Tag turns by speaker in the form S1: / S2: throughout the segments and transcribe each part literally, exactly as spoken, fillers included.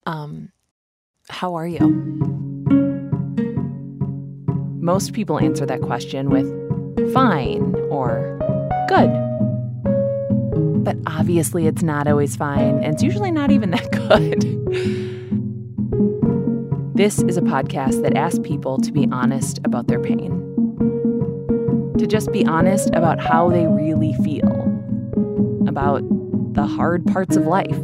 S1: Um, how are you? Most people answer that question with fine or good. But obviously it's not always fine, and it's usually not even that good. This is a podcast that asks people to be honest about their pain. To just be honest about how they really feel. About the hard parts of life.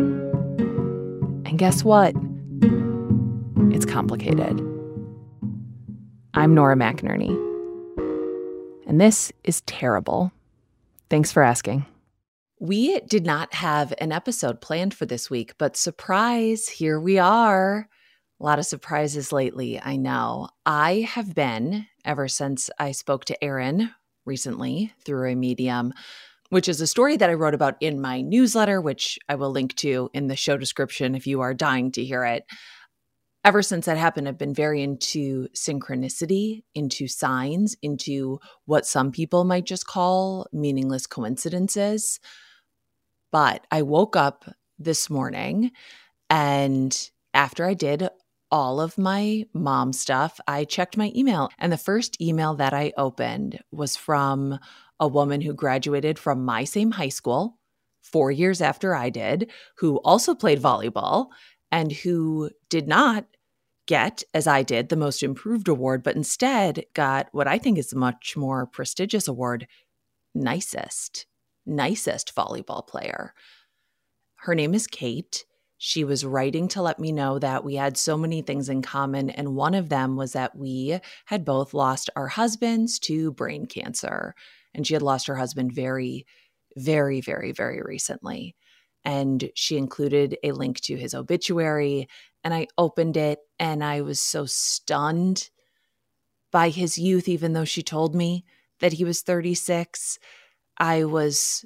S1: And guess what? It's complicated. I'm Nora McInerney. And this is terrible. Thanks for asking. We did not have an episode planned for this week, but surprise, here we are. A lot of surprises lately, I know. I have been, ever since I spoke to Aaron recently through a medium, which is a story that I wrote about in my newsletter, which I will link to in the show description if you are dying to hear it. Ever since that happened, I've been very into synchronicity, into signs, into what some people might just call meaningless coincidences. But I woke up this morning, and after I did all of my mom stuff, I checked my email. And the first email that I opened was from a woman who graduated from my same high school four years after I did, who also played volleyball and who did not get, as I did, the Most Improved Award, but instead got what I think is a much more prestigious award, nicest, nicest volleyball player. Her name is Kate. She was writing to let me know that we had so many things in common, and one of them was that we had both lost our husbands to brain cancer. And she had lost her husband very, very, very, very recently. And she included a link to his obituary. And I opened it and I was so stunned by his youth, even though she told me that he was thirty-six. I was,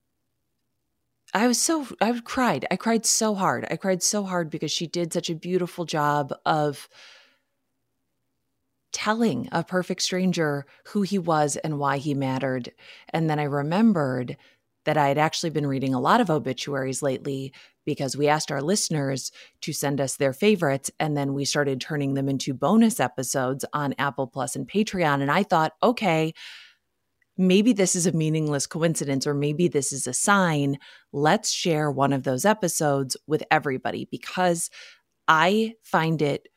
S1: I was so, I cried. I cried so hard. I cried so hard because she did such a beautiful job of telling a perfect stranger who he was and why he mattered. And then I remembered that I had actually been reading a lot of obituaries lately because we asked our listeners to send us their favorites, and then we started turning them into bonus episodes on Apple Plus and Patreon. And I thought, okay, maybe this is a meaningless coincidence, or maybe this is a sign. Let's share one of those episodes with everybody, because I find it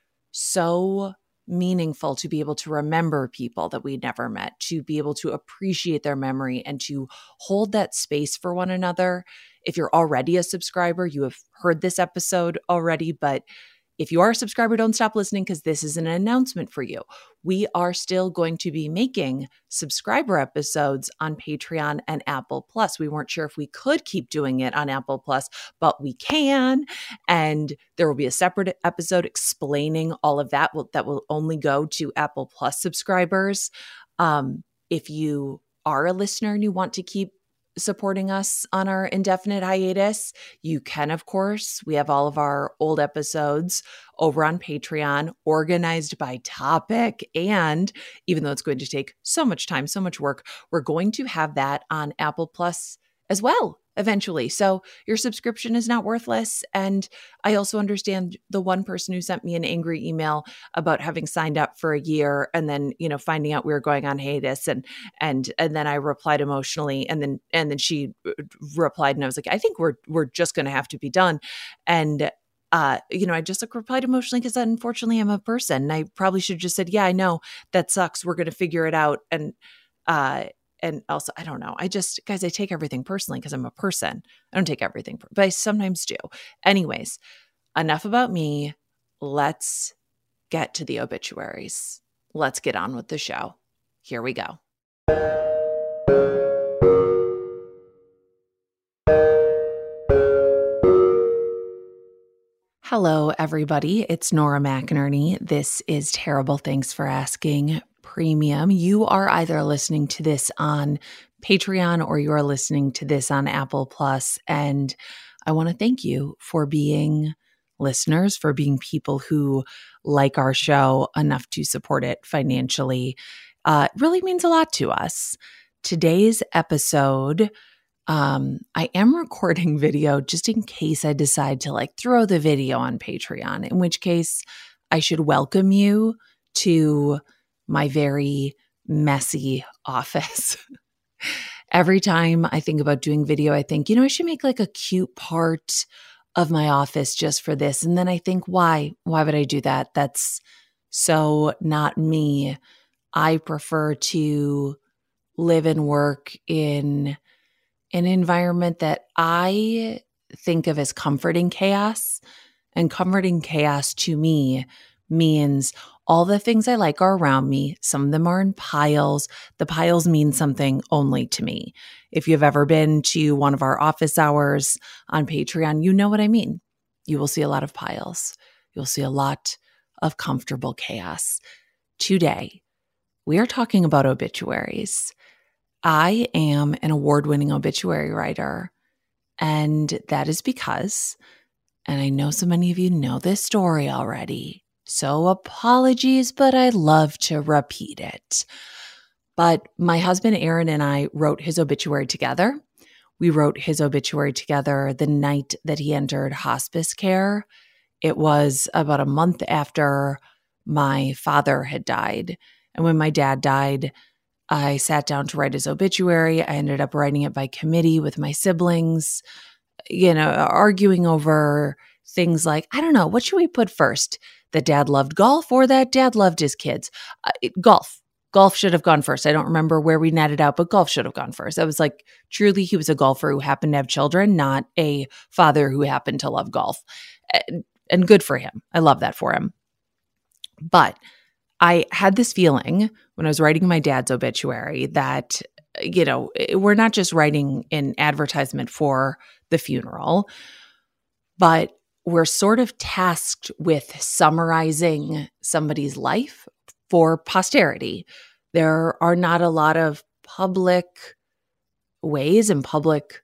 S1: so meaningful to be able to remember people that we never met, to be able to appreciate their memory and to hold that space for one another. If you're already a subscriber, you have heard this episode already, but if you are a subscriber, don't stop listening, because this is an announcement for you. We are still going to be making subscriber episodes on Patreon and Apple Plus. We weren't sure if we could keep doing it on Apple Plus, but we can. And there will be a separate episode explaining all of that will, that will only go to Apple Plus subscribers. Um, if you are a listener and you want to keep supporting us on our indefinite hiatus, you can, of course. We have all of our old episodes over on Patreon, organized by topic. And even though it's going to take so much time, so much work, we're going to have that on Apple Plus as well eventually. So your subscription is not worthless. And I also understand the one person who sent me an angry email about having signed up for a year and then, you know, finding out we were going on hiatus. And, and, and then I replied emotionally, and then, and then she replied, and I was like, I think we're, we're just going to have to be done. And, uh, you know, I just like replied emotionally because unfortunately I'm a person, and I probably should have just said, yeah, I know that sucks. We're going to figure it out. And, uh, And also, I don't know. I just, guys, I take everything personally because I'm a person. I don't take everything, but I sometimes do. Anyways, enough about me. Let's get to the obituaries. Let's get on with the show. Here we go. Hello, everybody. It's Nora McInerney. This is Terrible. Thanks for asking. Premium. You are either listening to this on Patreon or you are listening to this on Apple Plus. And I want to thank you for being listeners, for being people who like our show enough to support it financially. Uh, it really means a lot to us. Today's episode Um, I am recording video just in case I decide to like throw the video on Patreon, in which case I should welcome you to my very messy office. Every time I think about doing video, I think, you know, I should make like a cute part of my office just for this. And then I think, why? Why would I do that? That's so not me. I prefer to live and work in an environment that I think of as comforting chaos. And comforting chaos to me means all the things I like are around me. Some of them are in piles. The piles mean something only to me. If you've ever been to one of our office hours on Patreon, you know what I mean. You will see a lot of piles. You'll see a lot of comfortable chaos. Today, we are talking about obituaries. I am an award-winning obituary writer, and that is because, and I know so many of you know this story already, so apologies, but I love to repeat it. But my husband Aaron and I wrote his obituary together. We wrote his obituary together the night that he entered hospice care. It was about a month after my father had died. And when my dad died, I sat down to write his obituary. I ended up writing it by committee with my siblings, you know, arguing over things like, I don't know, what should we put first? That dad loved golf or that dad loved his kids? Uh, it, golf. Golf should have gone first. I don't remember where we netted out, but golf should have gone first. I was like, truly, he was a golfer who happened to have children, not a father who happened to love golf. And, and good for him. I love that for him. But I had this feeling when I was writing my dad's obituary that, you know, we're not just writing an advertisement for the funeral, but we're sort of tasked with summarizing somebody's life for posterity. There are not a lot of public ways and public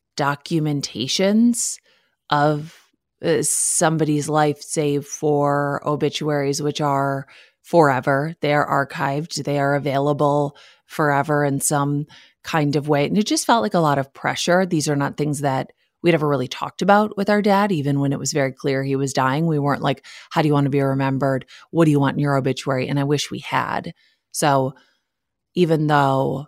S1: documentations of uh, somebody's life, save for obituaries, which are forever. They are archived. They are available forever in some kind of way. And it just felt like a lot of pressure. These are not things that we'd ever really talked about with our dad, even when it was very clear he was dying. We weren't like, how do you want to be remembered? What do you want in your obituary? And I wish we had. So even though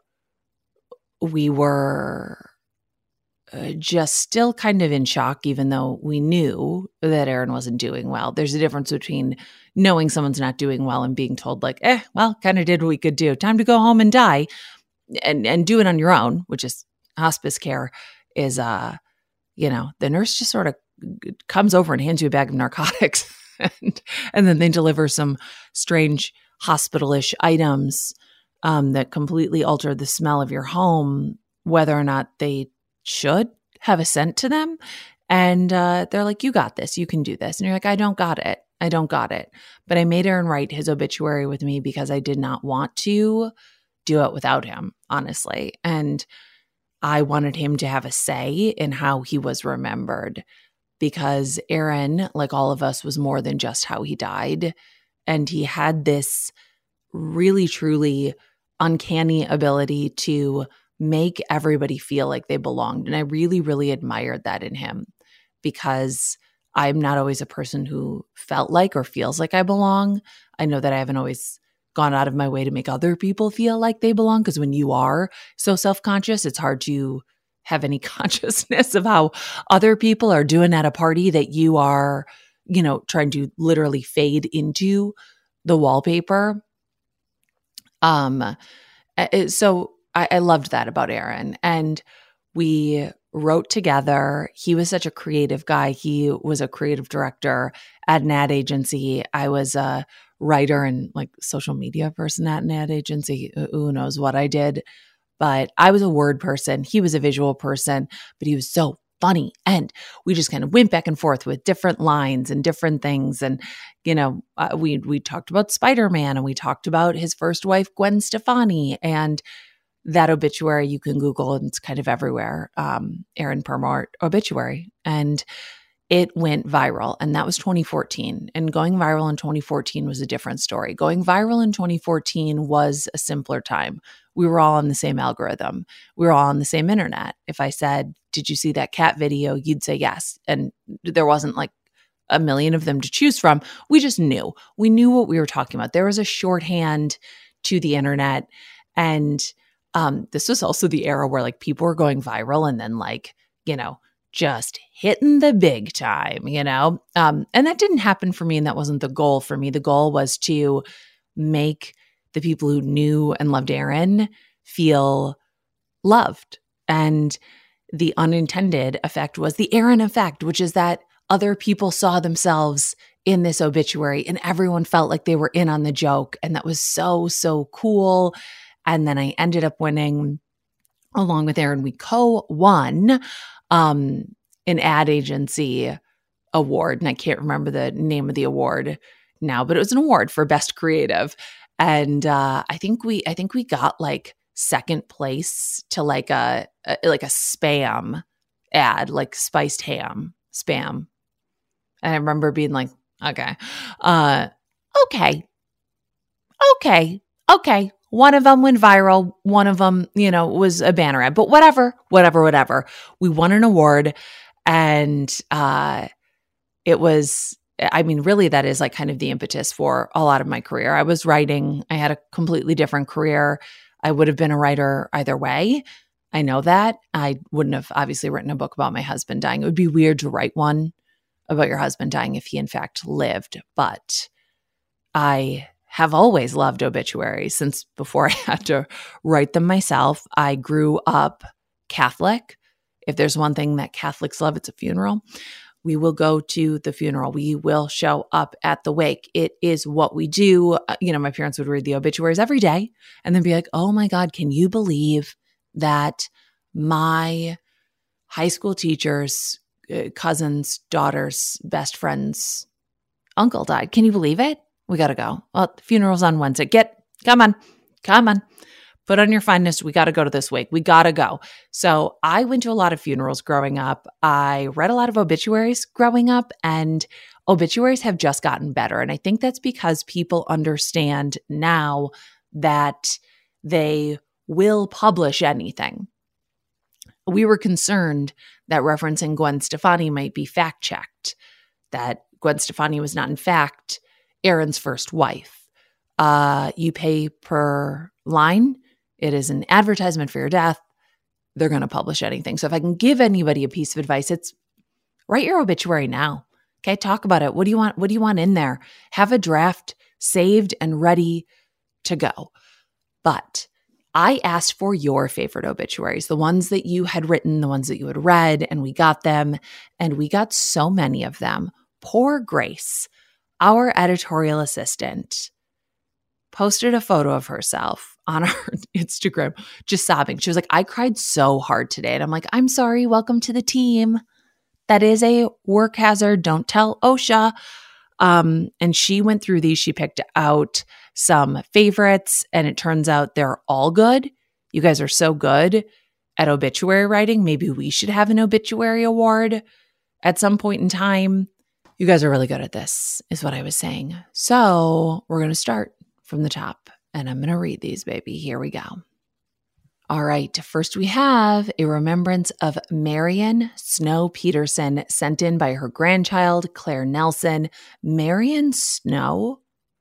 S1: we were uh, just still kind of in shock, even though we knew that Aaron wasn't doing well, there's a difference between knowing someone's not doing well and being told like, eh, well, kind of did what we could do. Time to go home and die and, and do it on your own, which is hospice care is, uh, you know, the nurse just sort of comes over and hands you a bag of narcotics and, and then they deliver some strange hospital-ish items um, that completely alter the smell of your home, whether or not they should have a scent to them. And uh, they're like, you got this, you can do this. And you're like, I don't got it. I don't got it. But I made Aaron write his obituary with me because I did not want to do it without him, honestly. And I wanted him to have a say in how he was remembered because Aaron, like all of us, was more than just how he died. And he had this really, truly uncanny ability to make everybody feel like they belonged. And I really, really admired that in him because I'm not always a person who felt like or feels like I belong. I know that I haven't always gone out of my way to make other people feel like they belong because when you are so self-conscious, it's hard to have any consciousness of how other people are doing at a party that you are, you know, trying to literally fade into the wallpaper. Um, so I, I loved that about Aaron. And we wrote together. He was such a creative guy. He was a creative director at an ad agency. I was a writer and like social media person at an ad agency. Who knows what I did, but I was a word person. He was a visual person, but he was so funny. And we just kind of went back and forth with different lines and different things. And, you know, uh, we, we talked about Spider-Man and we talked about his first wife, Gwen Stefani, and that obituary you can Google and it's kind of everywhere. Um, Aaron Purmort obituary. And it went viral, and that was twenty fourteen. And going viral in twenty fourteen was a different story. Going viral in twenty fourteen was a simpler time. We were all on the same algorithm. We were all on the same internet. If I said, did you see that cat video? You'd say yes. And there wasn't like a million of them to choose from. We just knew. We knew what we were talking about. There was a shorthand to the internet. And um, this was also the era where like people were going viral and then like, you know, just hitting the big time, you know? Um, and that didn't happen for me, and that wasn't the goal for me. The goal was to make the people who knew and loved Erin feel loved. And the unintended effect was the Erin effect, which is that other people saw themselves in this obituary and everyone felt like they were in on the joke. And that was so, so cool. And then I ended up winning along with Erin. We co-won um, an ad agency award. And I can't remember the name of the award now, but it was an award for best creative. And uh, I think we, I think we got like second place to like a, a like a spam ad, like spiced ham spam. And I remember being like, okay, uh, okay, okay, okay. One of them went viral. One of them, you know, was a banner ad, but whatever, whatever, whatever. We won an award, and uh, it was, I mean, really that is like kind of the impetus for a lot of my career. I was writing. I had a completely different career. I would have been a writer either way. I know that. I wouldn't have obviously written a book about my husband dying. It would be weird to write one about your husband dying if he in fact lived. But I have always loved obituaries since before I had to write them myself. I grew up Catholic. If there's one thing that Catholics love, it's a funeral. We will go to the funeral. We will show up at the wake. It is what we do. Uh, you know, my parents would read the obituaries every day and then be like, oh my God, can you believe that my high school teacher's uh, cousin's daughter's best friend's uncle died? Can you believe it? We got to go. Well, the funeral's on Wednesday. Get, come on, come on. Put on your finest. We got to go to this wake. We got to go. So I went to a lot of funerals growing up. I read a lot of obituaries growing up, and obituaries have just gotten better. And I think that's because people understand now that they will publish anything. We were concerned that referencing Gwen Stefani might be fact-checked, that Gwen Stefani was not in fact Erin's first wife. Uh, you pay per line. It is an advertisement for your death. They're going to publish anything. So if I can give anybody a piece of advice, it's write your obituary now. Okay, talk about it. What do you want? What do you want in there? Have a draft saved and ready to go. But I asked for your favorite obituaries, the ones that you had written, the ones that you had read, and we got them. And we got so many of them. Poor Grace, our editorial assistant, posted a photo of herself on our Instagram, just sobbing. She was like, I cried so hard today. And I'm like, I'm sorry. Welcome to the team. That is a work hazard. Don't tell OSHA. Um, and she went through these. She picked out some favorites, and it turns out they're all good. You guys are so good at obituary writing. Maybe we should have an obituary award at some point in time. You guys are really good at this, is what I was saying. So we're going to start from the top, and I'm going to read these, baby. Here we go. All right. First, we have a remembrance of Marion Snow Peterson, sent in by her grandchild, Claire Nelson. Marion Snow?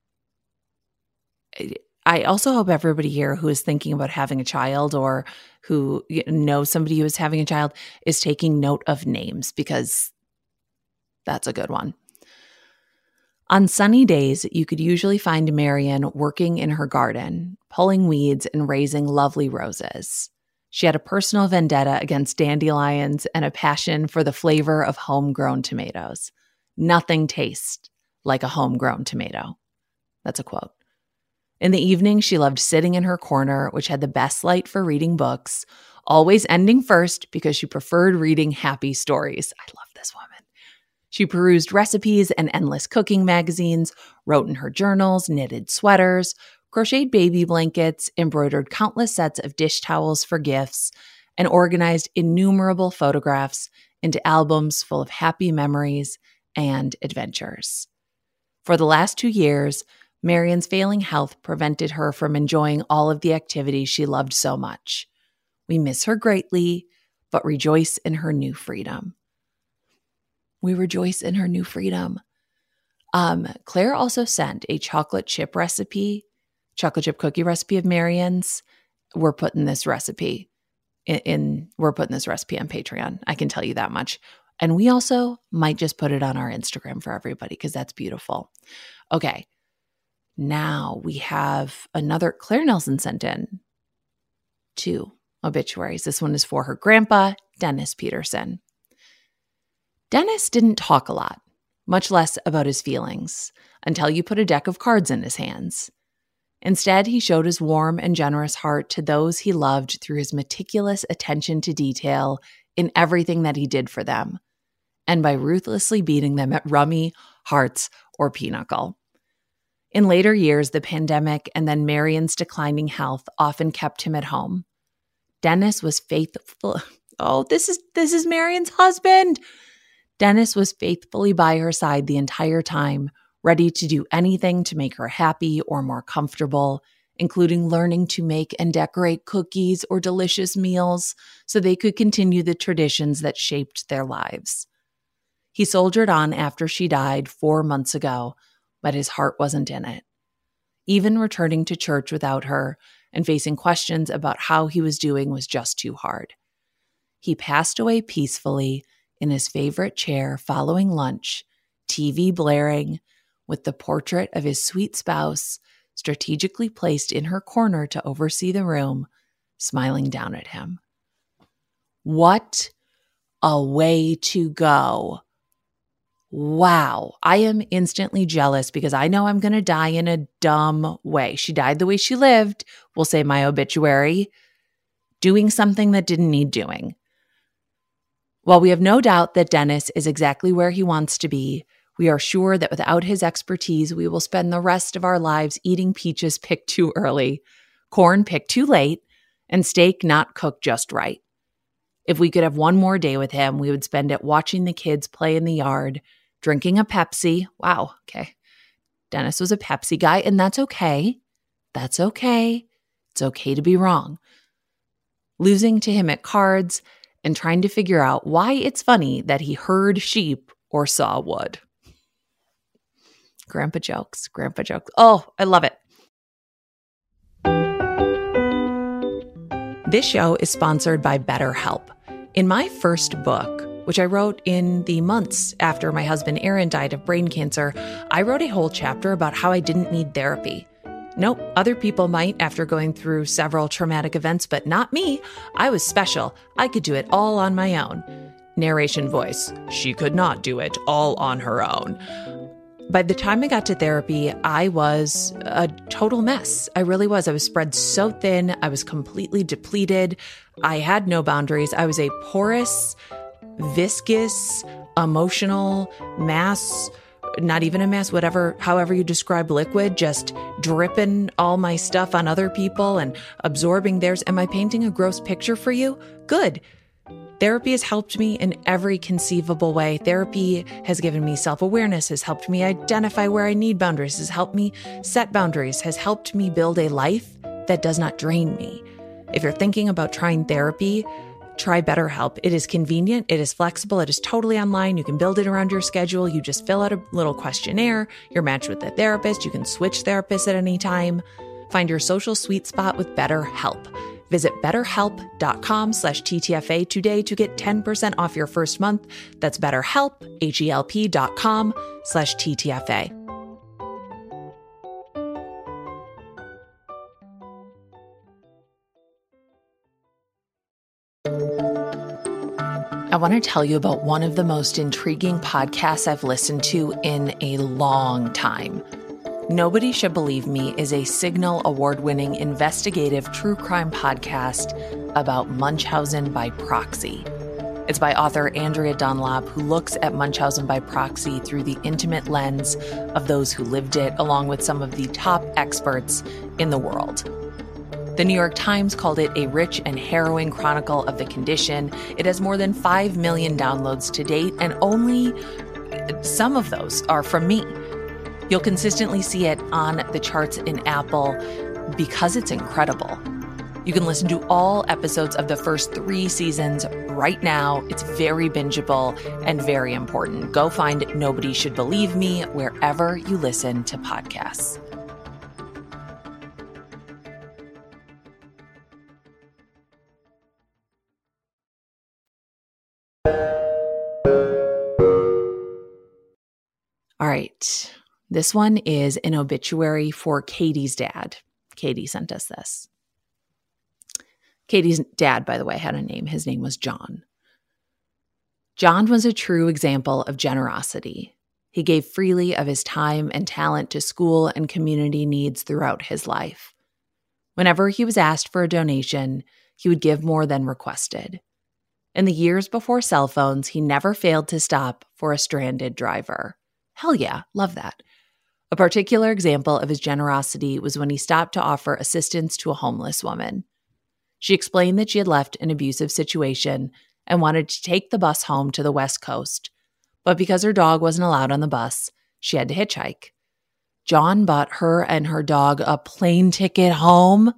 S1: I also hope everybody here who is thinking about having a child or who knows somebody who is having a child is taking note of names, because that's a good one. On sunny days, you could usually find Marion working in her garden, pulling weeds and raising lovely roses. She had a personal vendetta against dandelions and a passion for the flavor of homegrown tomatoes. Nothing tastes like a homegrown tomato. That's a quote. In the evening, she loved sitting in her corner, which had the best light for reading books, always ending first because she preferred reading happy stories. I love this woman. She perused recipes and endless cooking magazines, wrote in her journals, knitted sweaters, crocheted baby blankets, embroidered countless sets of dish towels for gifts, and organized innumerable photographs into albums full of happy memories and adventures. For the last two years, Marion's failing health prevented her from enjoying all of the activities she loved so much. We miss her greatly, but rejoice in her new freedom. We rejoice in her new freedom. Um, Claire also sent a chocolate chip recipe, chocolate chip cookie recipe of Marion's. We're putting this recipe in, in, we're putting this recipe on Patreon. I can tell you that much. And we also might just put it on our Instagram for everybody because that's beautiful. Okay. Now we have another, Claire Nelson sent in two obituaries. This one is for her grandpa, Dennis Peterson. Dennis didn't talk a lot, much less about his feelings, until you put a deck of cards in his hands. Instead, he showed his warm and generous heart to those he loved through his meticulous attention to detail in everything that he did for them, and by ruthlessly beating them at rummy, hearts, or pinochle. In later years, the pandemic and then Marion's declining health often kept him at home. Dennis was faithful. Oh, this is this is Marion's husband. Dennis was faithfully by her side the entire time, ready to do anything to make her happy or more comfortable, including learning to make and decorate cookies or delicious meals so they could continue the traditions that shaped their lives. He soldiered on after she died four months ago, but his heart wasn't in it. Even returning to church without her and facing questions about how he was doing was just too hard. He passed away peacefully in his favorite chair following lunch, T V blaring, with the portrait of his sweet spouse strategically placed in her corner to oversee the room, smiling down at him. What a way to go. Wow, I am instantly jealous because I know I'm going to die in a dumb way. She died the way she lived, we'll say my obituary, doing something that didn't need doing. While we have no doubt that Dennis is exactly where he wants to be, we are sure that without his expertise, we will spend the rest of our lives eating peaches picked too early, corn picked too late, and steak not cooked just right. If we could have one more day with him, we would spend it watching the kids play in the yard, drinking a Pepsi. Wow, okay. Dennis was a Pepsi guy, and that's okay. That's okay. It's okay to be wrong. Losing to him at cards and trying to figure out why it's funny that he heard sheep or saw wood. Grandpa jokes, grandpa jokes. Oh, I love it. This show is sponsored by BetterHelp. In my first book, which I wrote in the months after my husband Aaron died of brain cancer, I wrote a whole chapter about how I didn't need therapy. Nope, other people might after going through several traumatic events, but not me. I was special. I could do it all on my own. Narration voice, she could not do it all on her own. By the time I got to therapy, I was a total mess. I really was. I was spread so thin. I was completely depleted. I had no boundaries. I was a porous, viscous, emotional mass, not even a mass, whatever, however you describe liquid, just dripping all my stuff on other people and absorbing theirs. Am I painting a gross picture for you? Good. Therapy has helped me in every conceivable way. Therapy has given me self-awareness, has helped me identify where I need boundaries, has helped me set boundaries, has helped me build a life that does not drain me. If you're thinking about trying therapy, try BetterHelp. It is convenient. It is flexible. It is totally online. You can build it around your schedule. You just fill out a little questionnaire. You're matched with a therapist. You can switch therapists at any time. Find your social sweet spot with BetterHelp. Visit betterhelp.com slash TTFA today to get ten percent off your first month. That's betterhelp, H-E-L-P dot com slash TTFA. I want to tell you about one of the most intriguing podcasts I've listened to in a long time. Nobody Should Believe Me is a Signal award-winning investigative true crime podcast about Munchausen by proxy. It's by author Andrea Dunlop, who looks at Munchausen by proxy through the intimate lens of those who lived it, along with some of the top experts in the world. The New York Times called it a rich and harrowing chronicle of the condition. It has more than five million downloads to date, and only some of those are from me. You'll consistently see it on the charts in Apple because it's incredible. You can listen to all episodes of the first three seasons right now. It's very bingeable and very important. Go find Nobody Should Believe Me wherever you listen to podcasts. All right. This one is an obituary for Katie's dad. Katie sent us this. Katie's dad, by the way, had a name. His name was John. John was a true example of generosity. He gave freely of his time and talent to school and community needs throughout his life. Whenever he was asked for a donation, he would give more than requested. In the years before cell phones, he never failed to stop for a stranded driver. Hell yeah, love that. A particular example of his generosity was when he stopped to offer assistance to a homeless woman. She explained that she had left an abusive situation and wanted to take the bus home to the West Coast, but because her dog wasn't allowed on the bus, she had to hitchhike. John bought her and her dog a plane ticket home.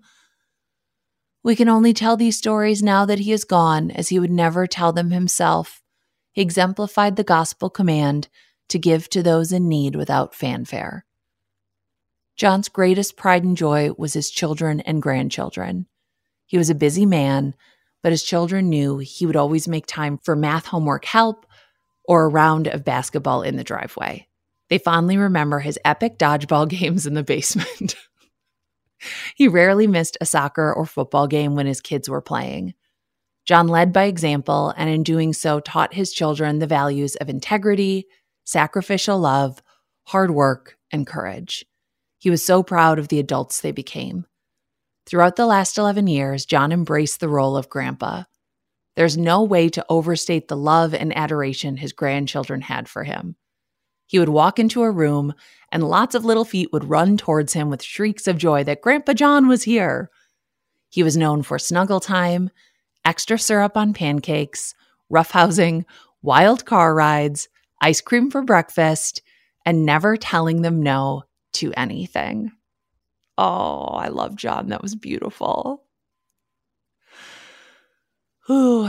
S1: We can only tell these stories now that he is gone, as he would never tell them himself. He exemplified the gospel command to give to those in need without fanfare. John's greatest pride and joy was his children and grandchildren. He was a busy man, but his children knew he would always make time for math homework help or a round of basketball in the driveway. They fondly remember his epic dodgeball games in the basement. He rarely missed a soccer or football game when his kids were playing. John led by example, and in doing so taught his children the values of integrity, sacrificial love, hard work, and courage. He was so proud of the adults they became. Throughout the last eleven years, John embraced the role of grandpa. There's no way to overstate the love and adoration his grandchildren had for him. He would walk into a room, and lots of little feet would run towards him with shrieks of joy that Grandpa John was here. He was known for snuggle time, extra syrup on pancakes, roughhousing, wild car rides, ice cream for breakfast, and never telling them no to anything. Oh, I love John. That was beautiful. Ooh.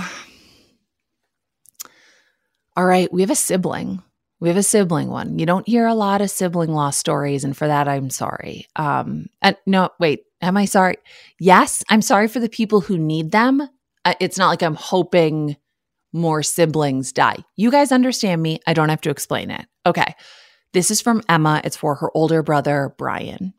S1: All right, we have a sibling. We have a sibling one. You don't hear a lot of sibling loss stories, and for that, I'm sorry. Um, and no, wait, am I sorry? Yes, I'm sorry for the people who need them. Uh, it's not like I'm hoping more siblings die. You guys understand me. I don't have to explain it. Okay, this is from Emma. It's for her older brother, Brian.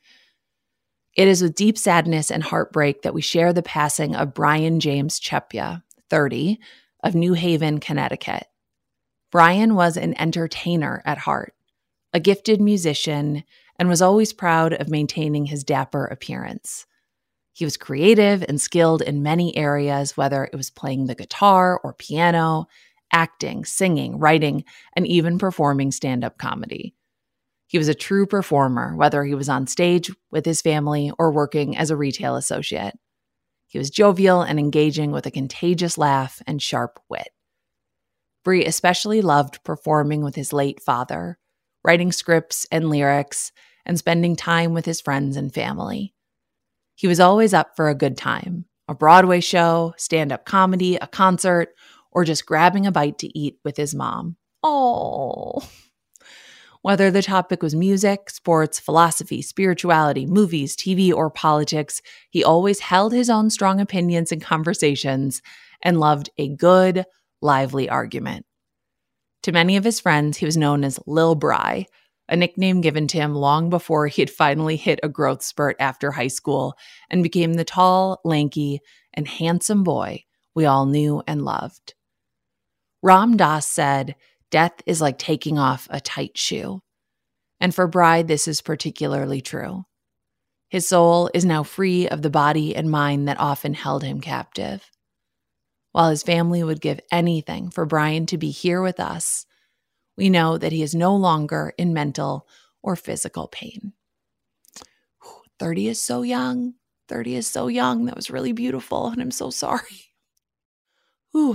S1: It is with deep sadness and heartbreak that we share the passing of Brian James Chepia, thirty, of New Haven, Connecticut. Brian was an entertainer at heart, a gifted musician, and was always proud of maintaining his dapper appearance. He was creative and skilled in many areas, whether it was playing the guitar or piano, acting, singing, writing, and even performing stand-up comedy. He was a true performer, whether he was on stage with his family or working as a retail associate. He was jovial and engaging with a contagious laugh and sharp wit. Bree especially loved performing with his late father, writing scripts and lyrics, and spending time with his friends and family. He was always up for a good time, a Broadway show, stand-up comedy, a concert, or just grabbing a bite to eat with his mom. Oh. Whether the topic was music, sports, philosophy, spirituality, movies, T V, or politics, he always held his own strong opinions in conversations and loved a good, lively argument. To many of his friends, he was known as Lil Bry, a nickname given to him long before he had finally hit a growth spurt after high school and became the tall, lanky, and handsome boy we all knew and loved. Ram Dass said, "Death is like taking off a tight shoe." And for Bry, this is particularly true. His soul is now free of the body and mind that often held him captive. While his family would give anything for Brian to be here with us, we know that he is no longer in mental or physical pain. thirty is so young. thirty is so young. That was really beautiful, and I'm so sorry. Ooh.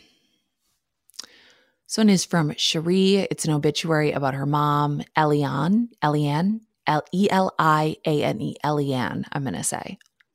S1: This one is from Cherie. It's an obituary about her mom, Eliane, Eliane, L E L I A N E, Eliane, I'm going to say.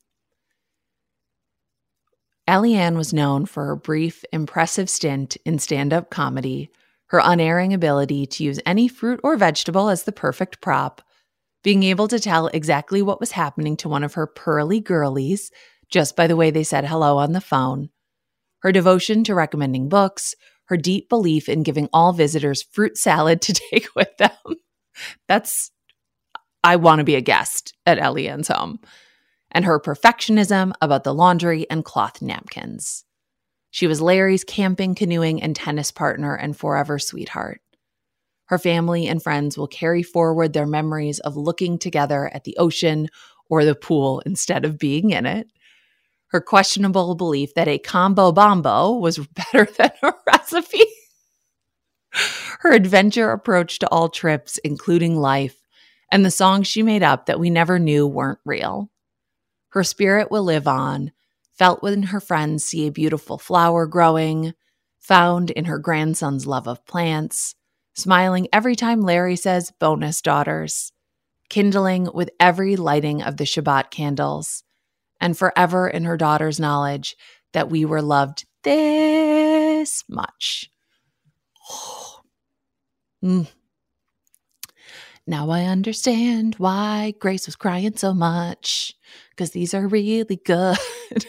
S1: Eliane was known for her brief, impressive stint in stand-up comedy, her unerring ability to use any fruit or vegetable as the perfect prop, being able to tell exactly what was happening to one of her pearly girlies just by the way they said hello on the phone, her devotion to recommending books, her deep belief in giving all visitors fruit salad to take with them. That's, I want to be a guest at Eliane's home. And her perfectionism about the laundry and cloth napkins. She was Larry's camping, canoeing, and tennis partner and forever sweetheart. Her family and friends will carry forward their memories of looking together at the ocean or the pool instead of being in it. Her questionable belief that a combo bombo was better than a recipe. Her adventure approach to all trips, including life, and the songs she made up that we never knew weren't real. Her spirit will live on, felt when her friends see a beautiful flower growing, found in her grandson's love of plants, smiling every time Larry says bonus daughters, kindling with every lighting of the Shabbat candles, and forever in her daughter's knowledge that we were loved this much. Oh. Mm. Now I understand why Grace was crying so much, because these are really good.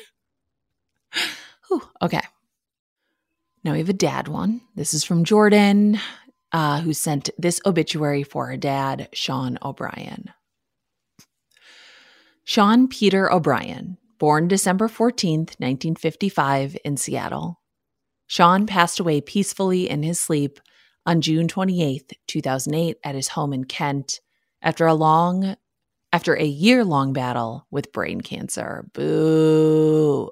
S1: Whew, okay. Now we have a dad one. This is from Jordan, uh, who sent this obituary for her dad, Sean O'Brien. Sean Peter O'Brien, born December fourteenth, nineteen fifty-five in Seattle. Sean passed away peacefully in his sleep on June twenty-eighth, two thousand eight at his home in Kent after a long, after a year-long battle with brain cancer. Boo.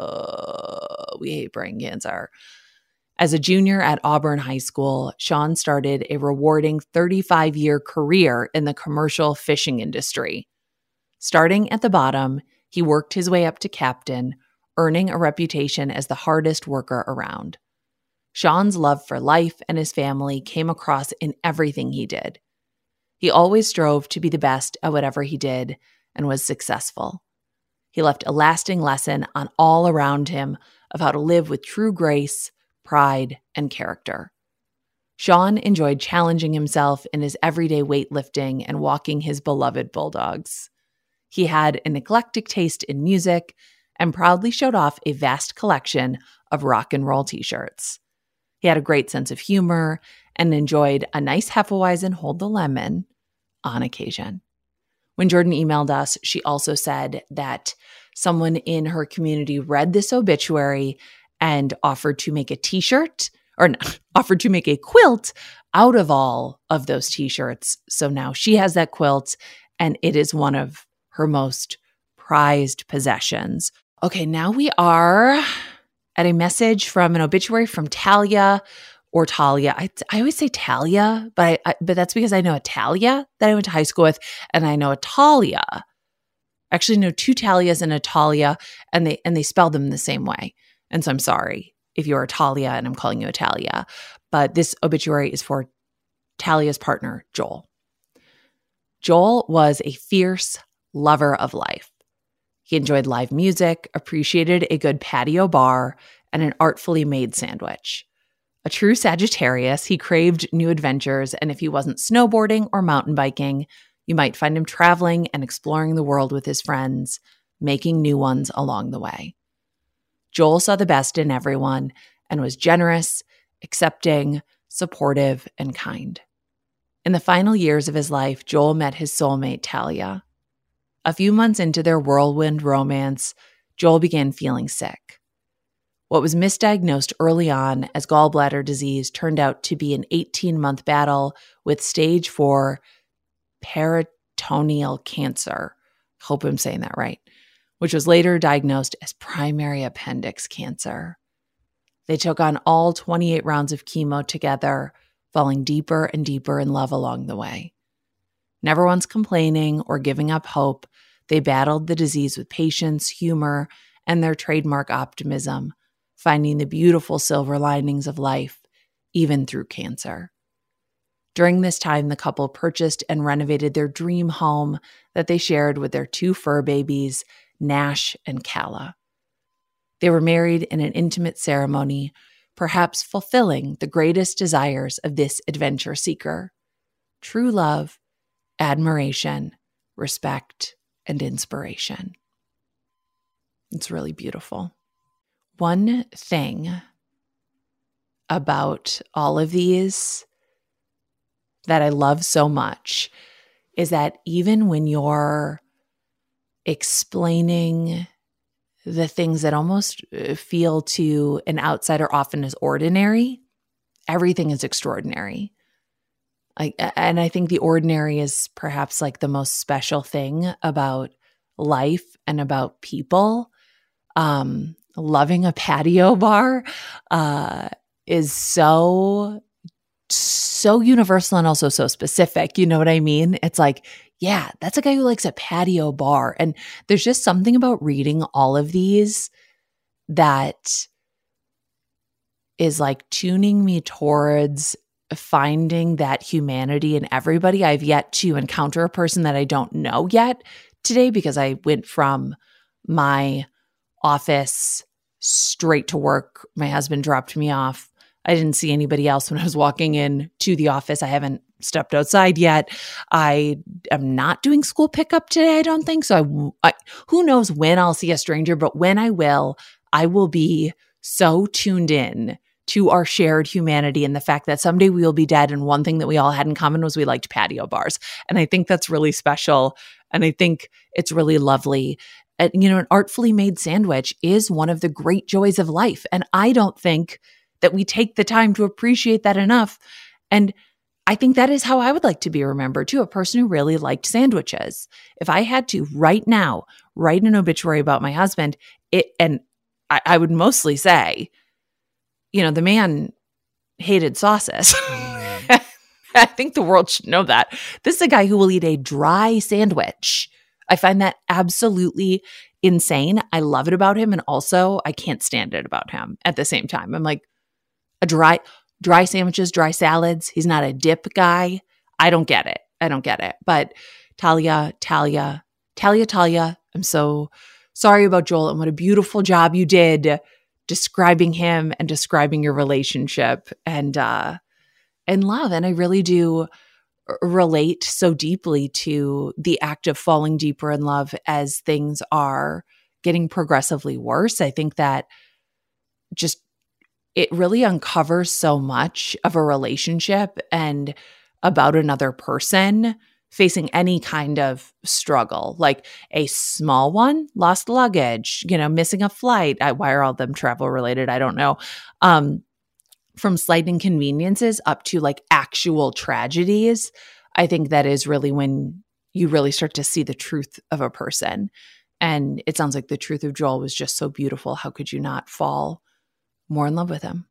S1: Uh, we hate brain cancer. As a junior at Auburn High School, Sean started a rewarding thirty-five-year career in the commercial fishing industry. Starting at the bottom, he worked his way up to captain, earning a reputation as the hardest worker around. Sean's love for life and his family came across in everything he did. He always strove to be the best at whatever he did and was successful. He left a lasting lesson on all around him of how to live with true grace, pride, and character. Sean enjoyed challenging himself in his everyday weightlifting and walking his beloved bulldogs. He had an eclectic taste in music and proudly showed off a vast collection of rock and roll t-shirts. He had a great sense of humor and enjoyed a nice Hefeweizen Hold the Lemon on occasion. When Jordan emailed us, she also said that someone in her community read this obituary and offered to make a t-shirt, or no, offered to make a quilt out of all of those t-shirts. So now she has that quilt, and it is one of her most prized possessions. Okay, now we are at a message from an obituary from Talia or Talia. I, I always say Talia, but I, I, but that's because I know a Talia that I went to high school with, and I know a Talia. I actually know two Talias and a Talia, and they and they spell them the same way. And so I'm sorry if you're a Talia and I'm calling you a Talia, but this obituary is for Talia's partner, Joel. Joel was a fierce lover of life. He enjoyed live music, appreciated a good patio bar, and an artfully made sandwich. A true Sagittarius, he craved new adventures, and if he wasn't snowboarding or mountain biking, you might find him traveling and exploring the world with his friends, making new ones along the way. Joel saw the best in everyone and was generous, accepting, supportive, and kind. In the final years of his life, Joel met his soulmate, Talia. A few months into their whirlwind romance, Joel began feeling sick. What was misdiagnosed early on as gallbladder disease turned out to be an eighteen-month battle with stage four peritoneal cancer. Hope I'm saying that right, which was later diagnosed as primary appendix cancer. They took on all twenty-eight rounds of chemo together, falling deeper and deeper in love along the way. Never once complaining or giving up hope, They battled the disease with patience, humor, and their trademark optimism, finding the beautiful silver linings of life, even through cancer. During this time, the couple purchased and renovated their dream home that they shared with their two fur babies, Nash and Kala. They were married in an intimate ceremony, perhaps fulfilling the greatest desires of this adventure seeker: true love, admiration, respect, and inspiration. It's really beautiful. One thing about all of these that I love so much is that even when you're explaining the things that almost feel to an outsider often as ordinary, everything is extraordinary. Like, and I think the ordinary is perhaps like the most special thing about life and about people. Um, loving a patio bar uh, is so, so universal and also so specific. You know what I mean? It's like, yeah, that's a guy who likes a patio bar. And there's just something about reading all of these that is like tuning me towards finding that humanity in everybody. I've yet to encounter a person that I don't know yet today, because I went from my office straight to work. My husband dropped me off. I didn't see anybody else when I was walking in to the office. I haven't stepped outside yet. I am not doing school pickup today, I don't think. So I, I, who knows when I'll see a stranger, but when I will, I will be so tuned in to our shared humanity and the fact that someday we will be dead. And one thing that we all had in common was we liked patio bars. And I think that's really special. And I think it's really lovely. And, you know, an artfully made sandwich is one of the great joys of life. And I don't think that we take the time to appreciate that enough. And I think that is how I would like to be remembered too, a person who really liked sandwiches. If I had to right now write an obituary about my husband, it and I, I would mostly say, you know, the man hated sauces. I think the world should know that. This is a guy who will eat a dry sandwich. I find that absolutely insane. I love it about him. And also I can't stand it about him at the same time. I'm like, a dry, dry sandwiches, dry salads. He's not a dip guy. I don't get it. I don't get it. But Talia, Talia, Talia, Talia, I'm so sorry about Joel, and what a beautiful job you did describing him and describing your relationship and, uh, and love. And I really do relate so deeply to the act of falling deeper in love as things are getting progressively worse. I think that just it really uncovers so much of a relationship and about another person facing any kind of struggle, like a small one, lost luggage, you know, missing a flight. I, why are all of them travel related? I don't know. Um, from slight inconveniences up to like actual tragedies. I think that is really when you really start to see the truth of a person. And it sounds like the truth of Joel was just so beautiful. How could you not fall more in love with him?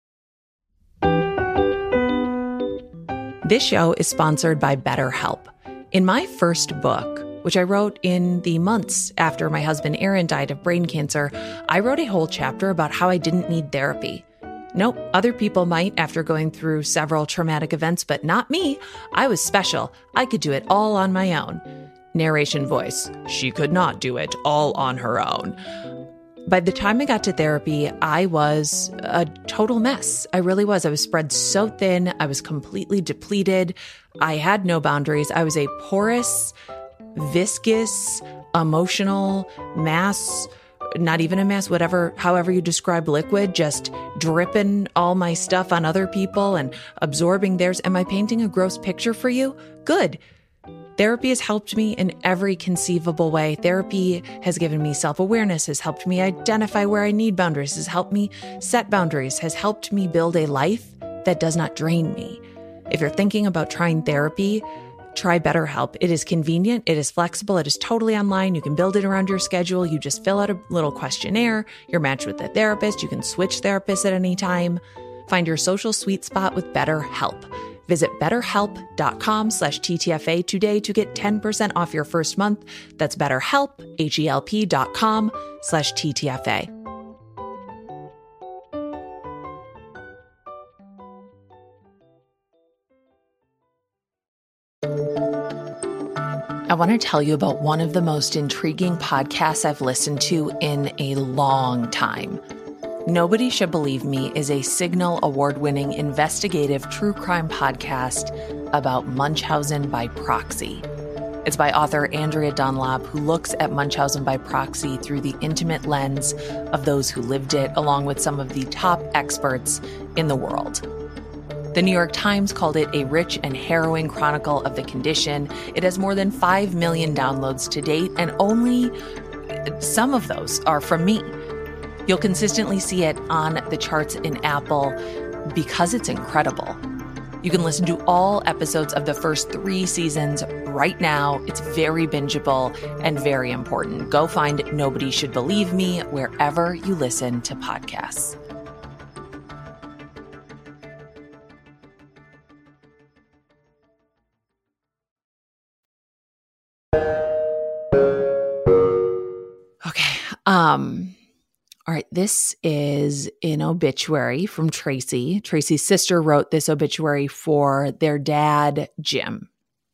S1: This show is sponsored by BetterHelp. In my first book, which I wrote in the months after my husband Aaron died of brain cancer, I wrote a whole chapter about how I didn't need therapy. Nope, other people might after going through several traumatic events, but not me. I was special. I could do it all on my own. Narration voice, she could not do it all on her own. By the time I got to therapy, I was a total mess. I really was. I was spread so thin. I was completely depleted. I had no boundaries. I was a porous, viscous, emotional mass, not even a mass, whatever, however you describe liquid, just dripping all my stuff on other people and absorbing theirs. Am I painting a gross picture for you? Good. Therapy has helped me in every conceivable way. Therapy has given me self-awareness, has helped me identify where I need boundaries, has helped me set boundaries, has helped me build a life that does not drain me. If you're thinking about trying therapy, try BetterHelp. It is convenient. It is flexible. It is totally online. You can build it around your schedule. You just fill out a little questionnaire. You're matched with a therapist. You can switch therapists at any time. Find your social sweet spot with BetterHelp. Visit betterhelp.com slash TTFA today to get ten percent off your first month. That's betterhelp, H-E-L-P dot com slash TTFA. I want to tell you about one of the most intriguing podcasts I've listened to in a long time. Nobody Should Believe Me is a Signal award-winning investigative true crime podcast about Munchausen by proxy. It's by author Andrea Dunlop, who looks at Munchausen by proxy through the intimate lens of those who lived it, along with some of the top experts in the world. The New York Times called it a rich and harrowing chronicle of the condition. It has more than five million downloads to date, and only some of those are from me. You'll consistently see it on the charts in Apple because it's incredible. You can listen to all episodes of the first three seasons right now. It's very bingeable and very important. Go find Nobody Should Believe Me wherever you listen to podcasts. Okay. Um... All right, this is an obituary from Tracy. Tracy's sister wrote this obituary for their dad, Jim.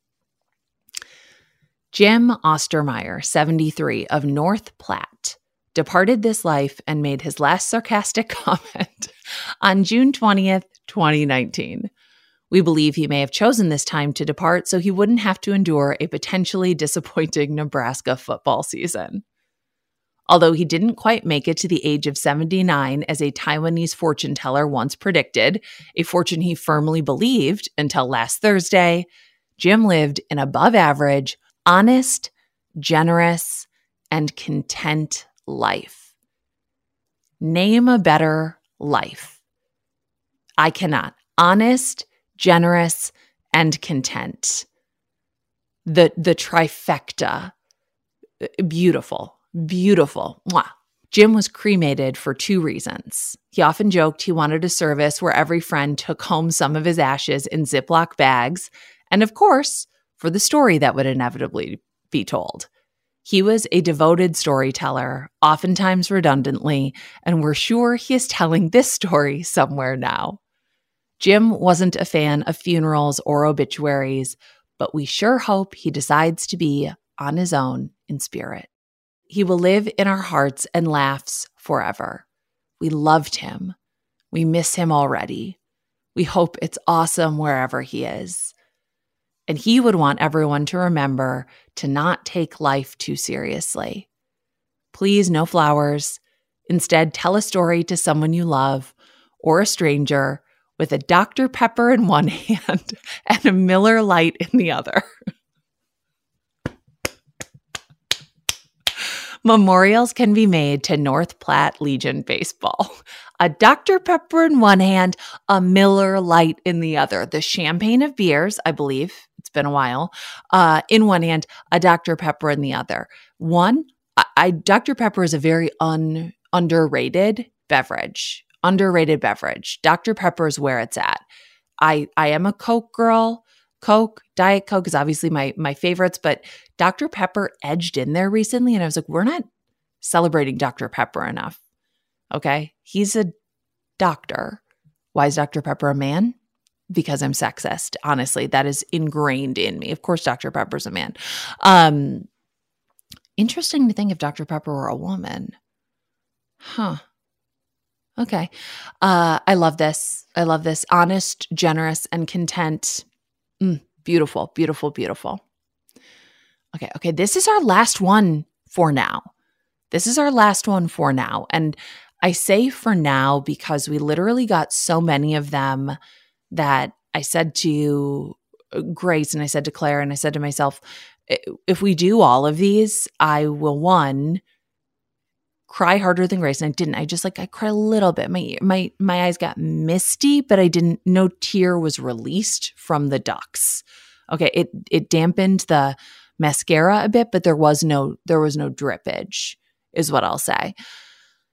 S1: Jim Ostermeyer, seventy-three, of North Platte, departed this life and made his last sarcastic comment on June twentieth, twenty nineteen. We believe he may have chosen this time to depart so he wouldn't have to endure a potentially disappointing Nebraska football season. Although he didn't quite make it to the age of seventy-nine, as a Taiwanese fortune teller once predicted, a fortune he firmly believed until last Thursday, Jim lived an above-average, honest, generous, and content life. Name a better life. I cannot. Honest, generous, and content. The, the trifecta. Beautiful. Beautiful. Mwah. Jim was cremated for two reasons. He often joked he wanted a service where every friend took home some of his ashes in Ziploc bags, and of course, for the story that would inevitably be told. He was a devoted storyteller, oftentimes redundantly, and we're sure he is telling this story somewhere now. Jim wasn't a fan of funerals or obituaries, but we sure hope he decides to be on his own in spirit. He will live in our hearts and laughs forever. We loved him. We miss him already. We hope it's awesome wherever he is. And he would want everyone to remember to not take life too seriously. Please, no flowers. Instead, tell a story to someone you love or a stranger with a Doctor Pepper in one hand and a Miller Lite in the other. Memorials can be made to North Platte Legion Baseball. A Doctor Pepper in one hand, a Miller Lite in the other. The champagne of beers, I believe, it's been a while, uh, in one hand, a Doctor Pepper in the other. One, I, I Doctor Pepper is a very un, underrated beverage. Underrated beverage. Doctor Pepper is where it's at. I, I am a Coke girl. Coke, Diet Coke is obviously my my favorites, but Doctor Pepper edged in there recently, and I was like, we're not celebrating Doctor Pepper enough. Okay? He's a doctor. Why is Doctor Pepper a man? Because I'm sexist. Honestly, that is ingrained in me. Of course, Doctor Pepper's a man. Um, interesting to think if Doctor Pepper were a woman. Huh. Okay. Uh, I love this. I love this. Honest, generous, and content. Mm, beautiful, beautiful, beautiful. Okay, okay. This is our last one for now. This is our last one for now. And I say for now because we literally got so many of them that I said to Grace and I said to Claire and I said to myself, if we do all of these, I will, one, cry harder than Grace. And I didn't. I just like, I cried a little bit. My, my, my eyes got misty, but I didn't, no tear was released from the ducts. Okay. It, it dampened the mascara a bit, but there was no, there was no drippage is what I'll say.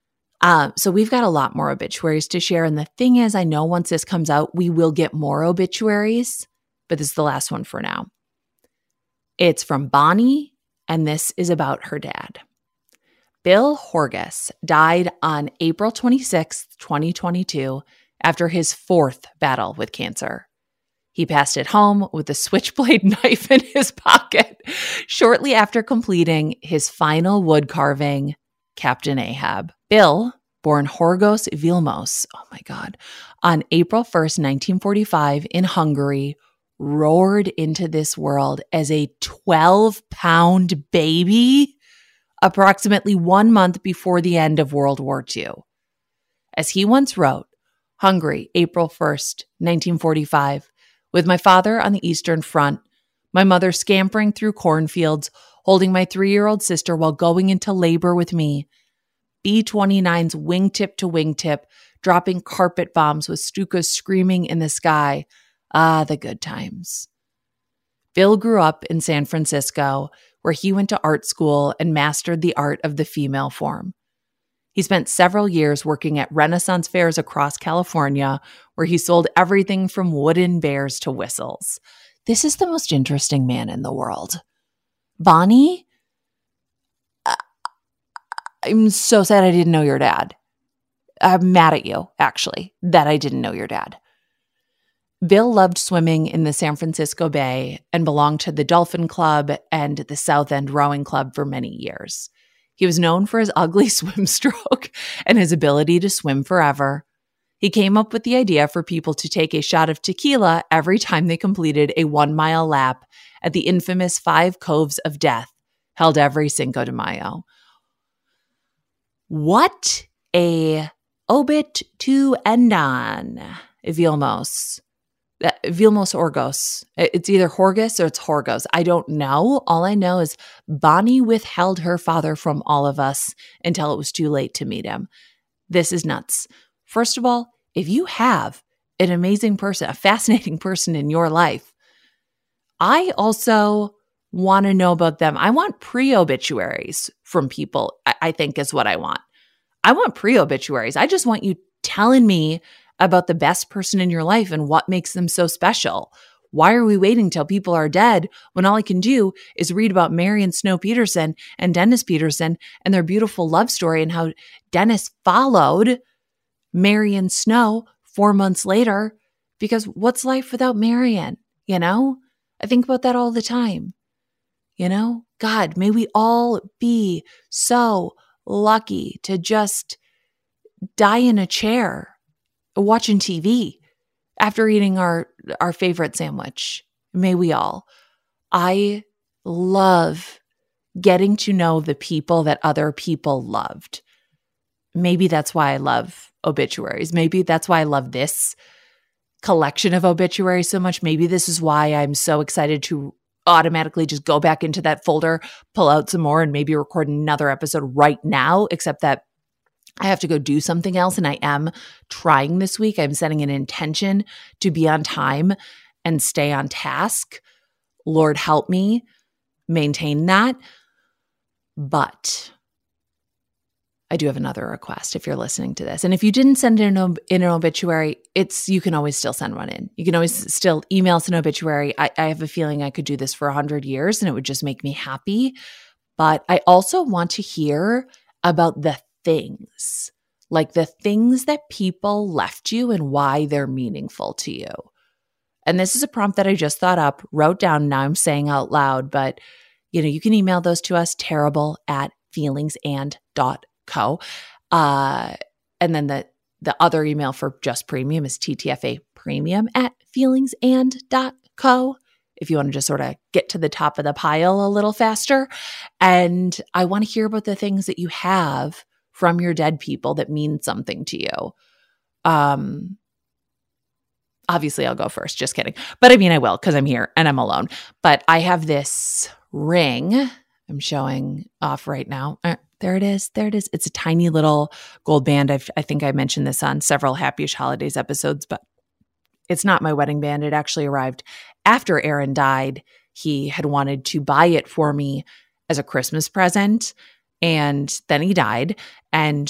S1: Um, so we've got a lot more obituaries to share. And the thing is, I know once this comes out, we will get more obituaries, but this is the last one for now. It's from Bonnie, and this is about her dad. Bill Horgus died on April twenty-sixth, twenty twenty-two, after his fourth battle with cancer. He passed at home with a switchblade knife in his pocket shortly after completing his final wood carving, Captain Ahab. Bill, born Horgos Vilmos, oh my God, on April first, nineteen forty-five in Hungary, roared into this world as a twelve-pound baby approximately one month before the end of World War Two. As he once wrote, Hungary, April first, nineteen forty-five, with my father on the Eastern Front, my mother scampering through cornfields, holding my three-year-old sister while going into labor with me, B twenty-nines wingtip to wingtip, dropping carpet bombs with Stukas screaming in the sky. Ah, the good times. Bill grew up in San Francisco, where he went to art school and mastered the art of the female form. He spent several years working at Renaissance fairs across California, where he sold everything from wooden bears to whistles. This is the most interesting man in the world. Bonnie, I'm so sad I didn't know your dad. I'm mad at you, actually, that I didn't know your dad. Bill loved swimming in the San Francisco Bay and belonged to the Dolphin Club and the South End Rowing Club for many years. He was known for his ugly swim stroke and his ability to swim forever. He came up with the idea for people to take a shot of tequila every time they completed a one-mile lap at the infamous Five Coves of Death, held every Cinco de Mayo. What a obit to end on, Vilmos. Vilmos Horgos. It's either Horgus or it's Horgos. I don't know. All I know is Bonnie withheld her father from all of us until it was too late to meet him. This is nuts. First of all, if you have an amazing person, a fascinating person in your life, I also want to know about them. I want pre-obituaries from people, I, I think is what I want. I want pre-obituaries. I just want you telling me about the best person in your life and what makes them so special. Why are we waiting till people are dead when all I can do is read about Marion Snow Peterson and Dennis Peterson and their beautiful love story and how Dennis followed Marion Snow four months later? Because what's life without Marion? You know, I think about that all the time. You know, God, may we all be so lucky to just die in a chair watching T V after eating our, our favorite sandwich. May we all. I love getting to know the people that other people loved. Maybe that's why I love obituaries. Maybe that's why I love this collection of obituaries so much. Maybe this is why I'm so excited to automatically just go back into that folder, pull out some more, and maybe record another episode right now, except that I have to go do something else, and I am trying this week. I'm setting an intention to be on time and stay on task. Lord help me maintain that. But I do have another request if you're listening to this. And if you didn't send in an, ob- in an obituary, it's you can always still send one in. You can always still email us an obituary. I, I have a feeling I could do this for one hundred years, and it would just make me happy. But I also want to hear about the things, like the things that people left you and why they're meaningful to you. And this is a prompt that I just thought up, wrote down, now I'm saying out loud, but you know, you can email those to us, terrible at feelingsand dot co. Uh, and then the, the other email for just premium is T T F A premium at feelingsand dot co. If you want to just sort of get to the top of the pile a little faster. And I want to hear about the things that you have from your dead people that mean something to you. Um, obviously, I'll go first. Just kidding. But I mean, I will because I'm here and I'm alone. But I have this ring I'm showing off right now. Uh, there it is. There it is. It's a tiny little gold band. I've, I think I mentioned this on several Happy-ish Holidays episodes, but it's not my wedding band. It actually arrived after Aaron died. He had wanted to buy it for me as a Christmas present. And then he died. And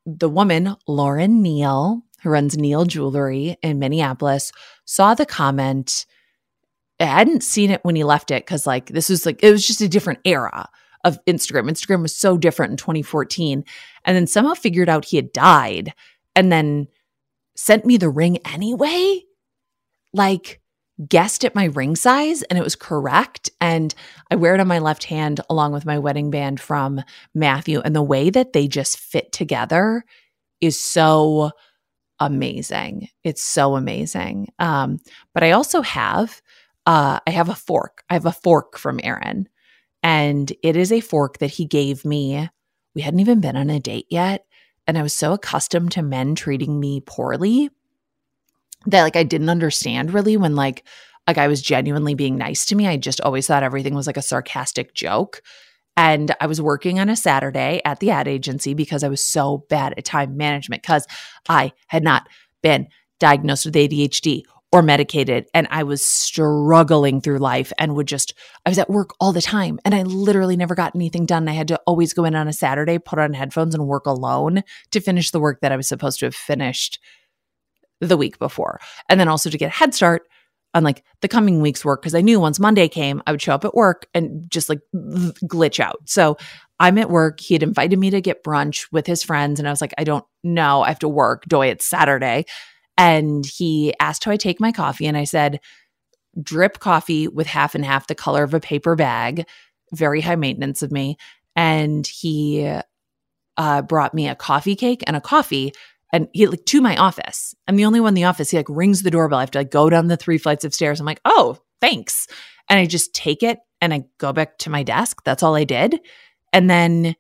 S1: the woman, Lauren Neal, who runs Neal Jewelry in Minneapolis, saw the comment. I hadn't seen it when he left it because like this was like, it was just a different era of Instagram. Instagram was so different in twenty fourteen. And then somehow figured out he had died and then sent me the ring anyway. Like guessed at my ring size and it was correct. And I wear it on my left hand along with my wedding band from Matthew. And the way that they just fit together is so amazing. It's so amazing. Um, but I also have, uh, I have a fork. I have a fork from Aaron. And it is a fork that he gave me. We hadn't even been on a date yet. And I was so accustomed to men treating me poorly that like I didn't understand really when like a guy was genuinely being nice to me. I just always thought everything was like a sarcastic joke. And I was working on a Saturday at the ad agency because I was so bad at time management because I had not been diagnosed with A D H D or medicated. And I was struggling through life and would just, I was at work all the time and I literally never got anything done. I had to always go in on a Saturday, put on headphones and work alone to finish the work that I was supposed to have finished the week before. And then also to get a head start on like the coming week's work because I knew once Monday came, I would show up at work and just like glitch out. So I'm at work. He had invited me to get brunch with his friends. And I was like, I don't know. I have to work. Doy, it's Saturday. And he asked how I take my coffee. And I said, drip coffee with half and half the color of a paper bag. Very high maintenance of me. And he uh, brought me a coffee cake and a coffee. And he like to my office. I'm the only one in the office. He like rings the doorbell. I have to like go down the three flights of stairs. I'm like, oh, thanks. And I just take it and I go back to my desk. That's all I did. And then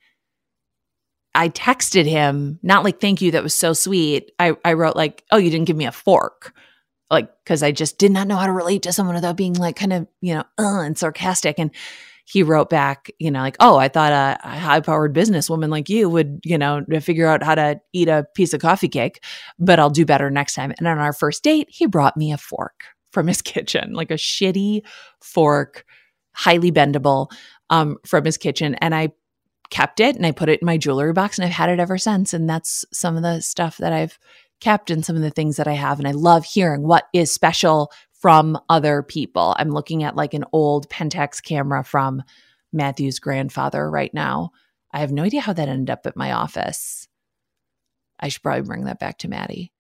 S1: I texted him, not like, thank you, that was so sweet. I, I wrote like, oh, you didn't give me a fork. Like, because I just did not know how to relate to someone without being like kind of, you know, uh, and sarcastic. And he wrote back, you know, like, oh, I thought a, a high-powered businesswoman like you would, you know, figure out how to eat a piece of coffee cake, but I'll do better next time. And on our first date, he brought me a fork from his kitchen, like a shitty fork, highly bendable um, from his kitchen. And I kept it and I put it in my jewelry box and I've had it ever since. And that's some of the stuff that I've kept and some of the things that I have. And I love hearing what is special from other people. I'm looking at like an old Pentax camera from Matthew's grandfather right now. I have no idea how that ended up at my office. I should probably bring that back to Maddie.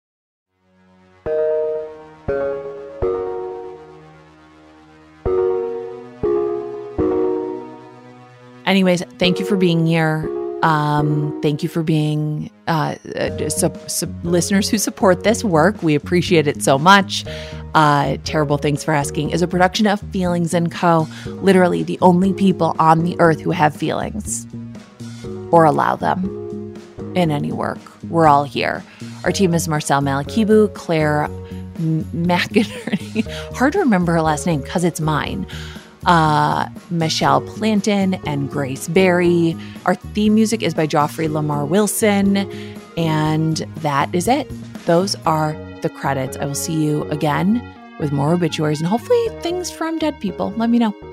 S1: Anyways, thank you for being here. Um, thank you for being uh, uh, su- su- listeners who support this work. We appreciate it so much. Uh, Terrible Things for Asking is a production of Feelings and Co. Literally the only people on the earth who have feelings or allow them in any work. We're all here. Our team is Marcel Malakibu, Claire M- McInerney. Hard to remember her last name because it's mine. Uh, Michelle Planton and Grace Berry. Our theme music is by Joffrey Lamar Wilson. And that is it. Those are the credits. I will see you again with more obituaries and hopefully things from dead people. Let me know.